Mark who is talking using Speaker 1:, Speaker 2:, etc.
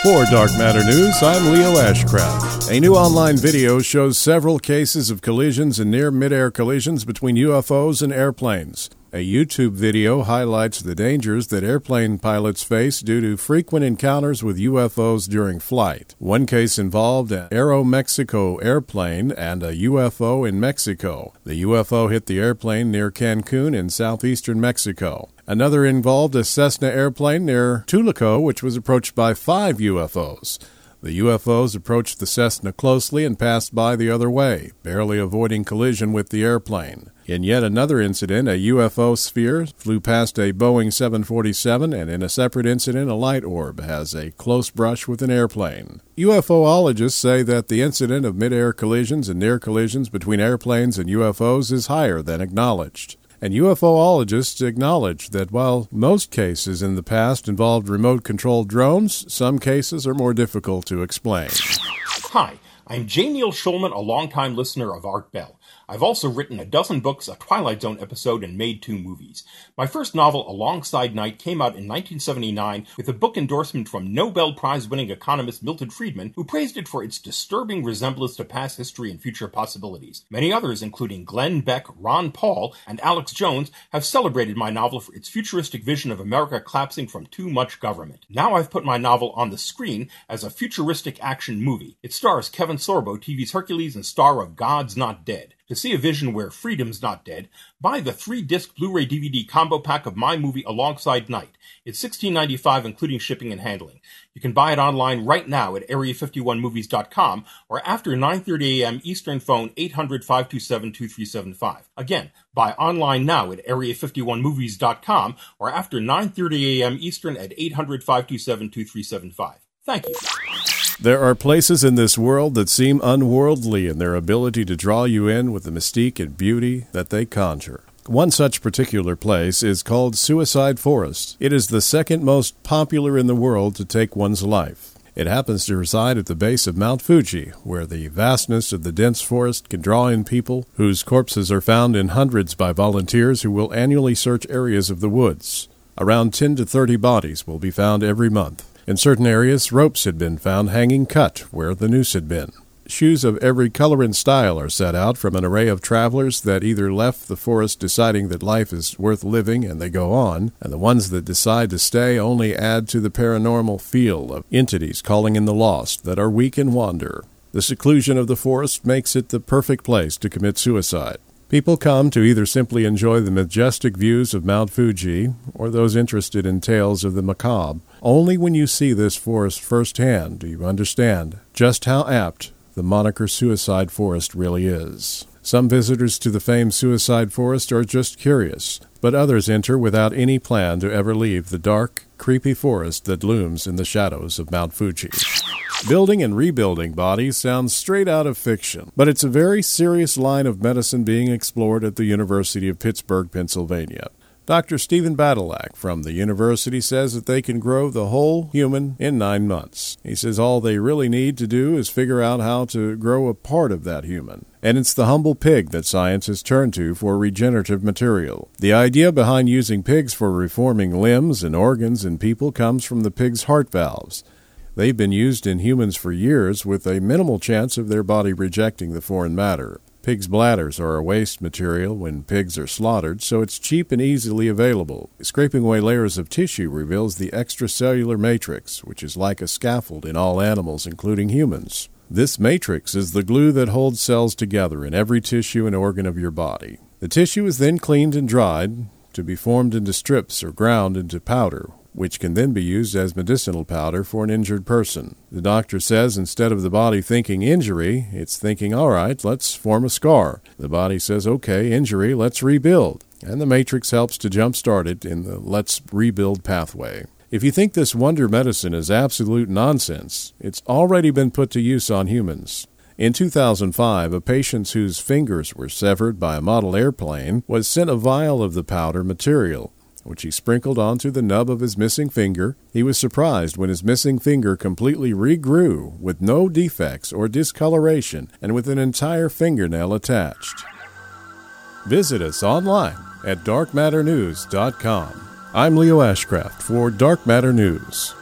Speaker 1: For Dark Matter News, I'm Leo Ashcraft. A new online video shows several cases of collisions and near mid-air collisions between UFOs and airplanes. A YouTube video highlights the dangers that airplane pilots face due to frequent encounters with UFOs during flight. One case involved an Aeromexico airplane and a UFO in Mexico. The UFO hit the airplane near Cancun in southeastern Mexico. Another involved a Cessna airplane near Tulaco, which was approached by 5 UFOs. The UFOs approached the Cessna closely and passed by the other way, barely avoiding collision with the airplane. In yet another incident, a UFO sphere flew past a Boeing 747, and in a separate incident, a light orb has a close brush with an airplane. UFOologists say that the incident of mid-air collisions and near collisions between airplanes and UFOs is higher than acknowledged. And UFOologists acknowledge that while most cases in the past involved remote-controlled drones, some cases are more difficult to explain.
Speaker 2: Hi, I'm J. Neil Schulman, a longtime listener of Art Bell. I've also written a dozen books, a Twilight Zone episode, and made 2 movies. My first novel, Alongside Night, came out in 1979 with a book endorsement from Nobel Prize-winning economist Milton Friedman, who praised it for its disturbing resemblance to past history and future possibilities. Many others, including Glenn Beck, Ron Paul, and Alex Jones, have celebrated my novel for its futuristic vision of America collapsing from too much government. Now I've put my novel on the screen as a futuristic action movie. It stars Kevin Sorbo, TV's Hercules and star of God's Not Dead. To see a vision where freedom's not dead, buy the 3-disc Blu-ray DVD combo pack of my movie Alongside Night. It's $16.95 including shipping and handling. You can buy it online right now at area51movies.com or after 9:30 a.m. Eastern. Phone 800-527-2375. Again, buy online now at area51movies.com or after 9:30 a.m. Eastern at 800-527-2375. Thank you.
Speaker 1: There are places in this world that seem unworldly in their ability to draw you in with the mystique and beauty that they conjure. One such particular place is called Suicide Forest. It is the second most popular in the world to take one's life. It happens to reside at the base of Mount Fuji, where the vastness of the dense forest can draw in people whose corpses are found in hundreds by volunteers who will annually search areas of the woods. Around 10 to 30 bodies will be found every month. In certain areas, ropes had been found hanging cut where the noose had been. Shoes of every color and style are set out from an array of travelers that either left the forest deciding that life is worth living and they go on, and the ones that decide to stay only add to the paranormal feel of entities calling in the lost that are weak and wander. The seclusion of the forest makes it the perfect place to commit suicide. People come to either simply enjoy the majestic views of Mount Fuji or those interested in tales of the macabre. Only when you see this forest firsthand do you understand just how apt the moniker Suicide Forest really is. Some visitors to the famed Suicide Forest are just curious, but others enter without any plan to ever leave the dark, creepy forest that looms in the shadows of Mount Fuji. Building and rebuilding bodies sounds straight out of fiction, but it's a very serious line of medicine being explored at the University of Pittsburgh, Pennsylvania. Dr. Stephen Badylak from the university says that they can grow the whole human in 9 months. He says all they really need to do is figure out how to grow a part of that human. And it's the humble pig that science has turned to for regenerative material. The idea behind using pigs for reforming limbs and organs in people comes from the pig's heart valves. They've been used in humans for years with a minimal chance of their body rejecting the foreign matter. Pigs' bladders are a waste material when pigs are slaughtered, so it's cheap and easily available. Scraping away layers of tissue reveals the extracellular matrix, which is like a scaffold in all animals, including humans. This matrix is the glue that holds cells together in every tissue and organ of your body. The tissue is then cleaned and dried to be formed into strips or ground into powder, which can then be used as medicinal powder for an injured person. The doctor says instead of the body thinking injury, it's thinking, all right, let's form a scar. The body says, okay, injury, let's rebuild. And the matrix helps to jumpstart it in the let's rebuild pathway. If you think this wonder medicine is absolute nonsense, it's already been put to use on humans. In 2005, a patient whose fingers were severed by a model airplane was sent a vial of the powder material, which he sprinkled onto the nub of his missing finger. He was surprised when his missing finger completely regrew with no defects or discoloration and with an entire fingernail attached. Visit us online at darkmatternews.com. I'm Leo Ashcraft for Dark Matter News.